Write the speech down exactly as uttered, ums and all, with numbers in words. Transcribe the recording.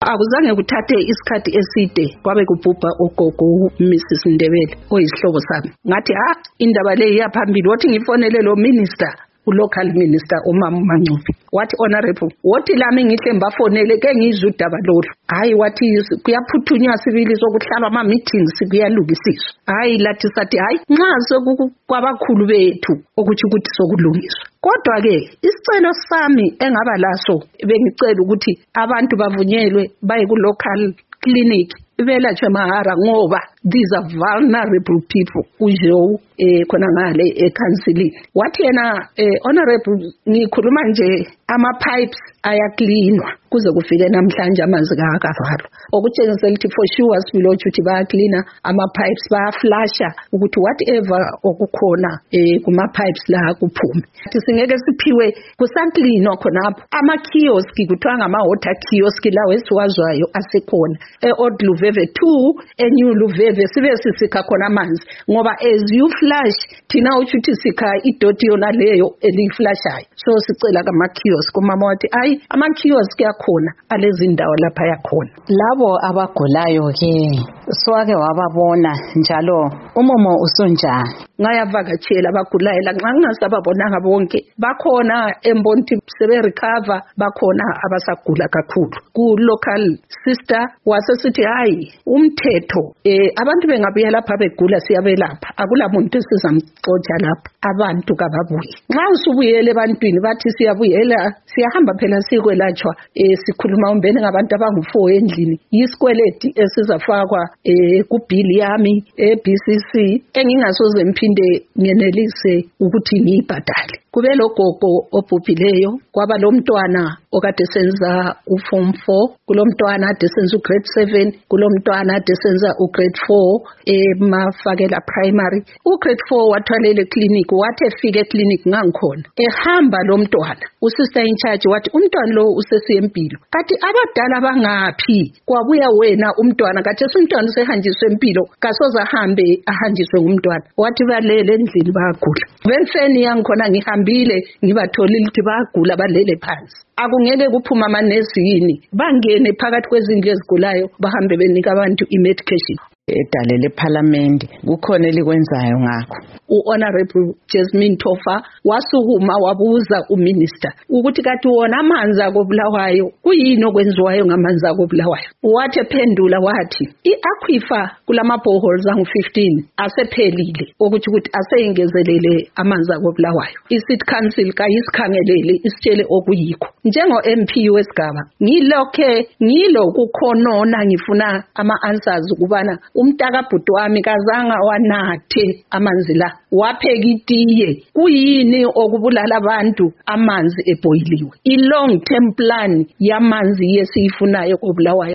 akuzange kuthathe isikhathi eside kwabe kubhubha ugogo Missus Ndebele oyisihlobo sami. Ngathi ha indaba le iyaphambili, wathi ngifonele lo minister u-local minister uMama Mangcubi, wathi honorable wathi lami ngihle mbafonele ke ngizwe udaba lolu. Hayi wathi kuyaphuthunywa sibili sokuhlalwa ama meetings kuyalungisiswa. Hayi lathi sathi hayi nxa sekwabakhulu bethu ukuthi ukuthi sokulungiswa. Kodwa ke isicelo sami engaba laso bengicela ukuthi abantu bavunyelwe baye ku local clinic belatshwe mahara ngoba these are vulnerable people. Ujo eh khona ngale ecounseling wathi yena eh, honorable ngikhuluma nje ama pipes ayaklinwa kuze kufike namhlanje amanzi kaakavalwa, okutshengisa ukuthi for sure sibilotsho ukuthi bayacleana ama pipes, bayaflasha ukuthi whatever okukhona eh kuma pipes la kuphume. Athi singeke siphiwe kusacleanwa khonapho. Ama kiosk kuthiwa ngama water kiosk lawo esiwazwayo asekhona e Old Luveve two eNew Luveve sibe sisikha khona amanzi ngoba as you flush thina uchuthi sikha idoti yona leyo eliflashayo. So sicela kama kiosk umama wathi ayi ama kiosk yakhona alezi ndawo lapha yakhona. Labo abagulayo ke swake wababona njalo umomo usunjani? Ngayavakatshela abagulayo la nxa ngingasababonanga bonke bakhona embonti sebe recover, bakhona abasagula kakhulu. Ku local sister wasesithi hayi umthetho eh abantu bengabuya lapha begula siyabelapha, akula muntu sizamxotsha lapha, abantu kababuye. Nxa usubuyele ebantwini bathi siyabuyela siyahamba phela sikwelatshwa eh sikhuluma umbene ngabantu abangu four endlini, yisikweleti esizafakwa eh ku bill yami e B C C engingasoze mphinde ngenelise ukuthi ngiyibhadale. Kube logogo obhubhileyo, kwaba lo mntwana okade senza u form four, kulomntwana ade senza u grade seven, kulomntwana ade senza u grade four emafakela primary. U grade four wathwalele clinic, wathi efike clinic ngangikhona ehamba lo mntwana, usister in charge wathi umntwana lo usesiyempilo. Kathi abadala bangaphi? Kwabuya wena umntwana, kathi umntwana usehanjiswe empilo kasoza ahambe ahanjiswe ngumntwana. Wathi balele endlini bayagula. Benseni yangikhona ngihambile ngibatholile ukuthi bayagula balele phansi. Akungeke kuphuma amanesi yini bangene phakathi kwezindlu ezigulayo bahambe benika abantu i-medication. Edale leParliament kukhona elikwenzayo ngakho. U-Honorable Jasmine Tofa wasukuma wabuza uminister ukuthi kathi wona amanzi akobulawayo kuyini okwenziwayo ngamanzi akobulawayo. Wathi ephendula wathi i-aquifer kulama boreholes angu fifteen asephelile ukuthi ukuthi aseyingezelele amanzi akobulawayo. I-City Council kayisikhangelele isitshele okuyikho. Njengo M P wesigaba ngilokhe ngilo kukhonona ngifuna ama answers ukubana umntaka bhuti wami kazanga wanathe amanzi la, wapheka itiye, kuyini okubulala abantu amanzi eboyiliwe. I long term plan yamanzi yesifunayo kobulawayo